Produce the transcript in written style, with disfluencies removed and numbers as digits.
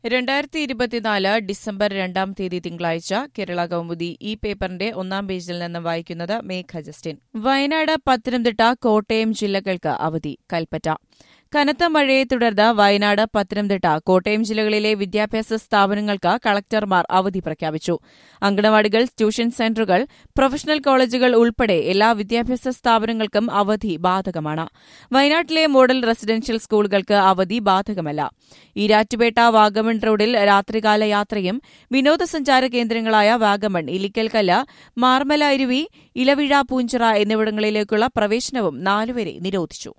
2024 December 2 തിങ്കളാഴ്ച കേരള കൗമുദി ഈ പേപ്പറിന്റെ 1 പേജിൽ നിന്ന് വായിക്കുന്നത് മേഘ ജസ്റ്റിൻ. വയനാട്, പത്തനംതിട്ട, കോട്ടയം ജില്ലകൾക്ക് അവധി. കൽപ്പറ്റ. കനത്ത മഴയെ തുടർന്ന് വയനാട്, പത്തനംതിട്ട, കോട്ടയം ജില്ലകളിലെ വിദ്യാഭ്യാസ സ്ഥാപനങ്ങൾക്ക് കളക്ടർമാർ അവധി പ്രഖ്യാപിച്ചു. അങ്കണവാടികൾ, ട്യൂഷൻ സെന്ററുകൾ, പ്രൊഫഷണൽ കോളേജുകൾ ഉൾപ്പെടെ എല്ലാ വിദ്യാഭ്യാസ സ്ഥാപനങ്ങൾക്കും അവധി ബാധകമാണ്. വയനാട്ടിലെ മോഡൽ റെസിഡൻഷ്യൽ സ്കൂളുകൾക്ക് അവധി ബാധകമല്ല. ഈരാറ്റുപേട്ട വാഗമൺ റോഡിൽ രാത്രികാല യാത്രയും വിനോദസഞ്ചാര കേന്ദ്രങ്ങളായ വാഗമൺ, ഇലിക്കൽകല്ല്, മാർമല അരുവി, ഇലവിഴ, പൂഞ്ചിറ എന്നിവിടങ്ങളിലേക്കുള്ള പ്രവേശനവും 4 വരെ നിരോധിച്ചു.